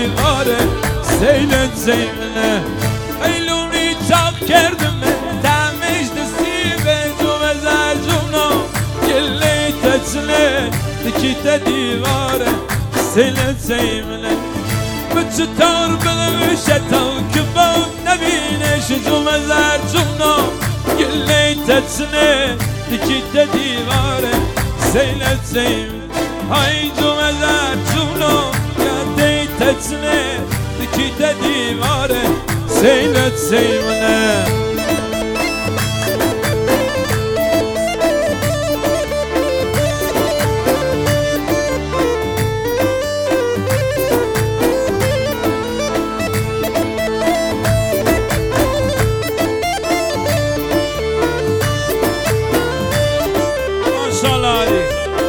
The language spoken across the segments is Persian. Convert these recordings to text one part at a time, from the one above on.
دیواره سیلت زیمنه ایلونی چاق کردم تمش دستی به جو زرجونا گلی تچله دکیت دیواره سیلت زیمنه بچطور بلوشه تا که بود نبینش جو زرجونا گلی تچله دکیت دیواره سیلت زیمنه های جو زرجونا گلی تچله دکیت دیواره سیلت زیمنه ماشاءالله علی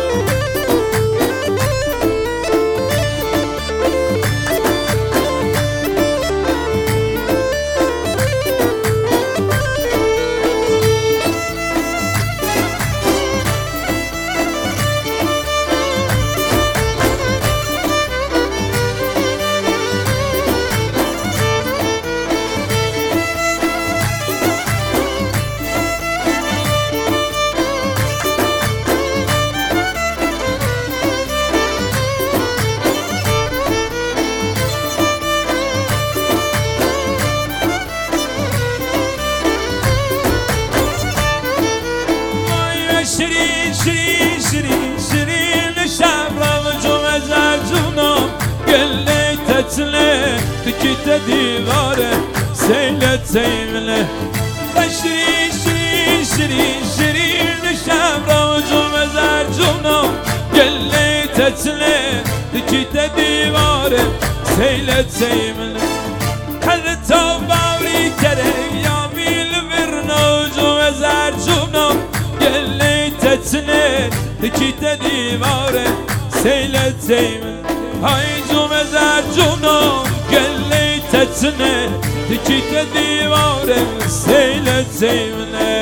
شیرین شیرین شیرین شیرین شب را جو زرجونا گلی تچله دکیت دیواره سیلت زیمنه شیرین شیرین شیرین شیرین شب را جو زرجونا گلی تچله دکیت دیواره سیلت زیمنه خلتا باوری تره یا بیل ورنا جو زرجونا گلی تچله دکیت دیواره سیلت زیمنه های جو زرجونا گلی تچله دکیت دیواره سیلت زیمنه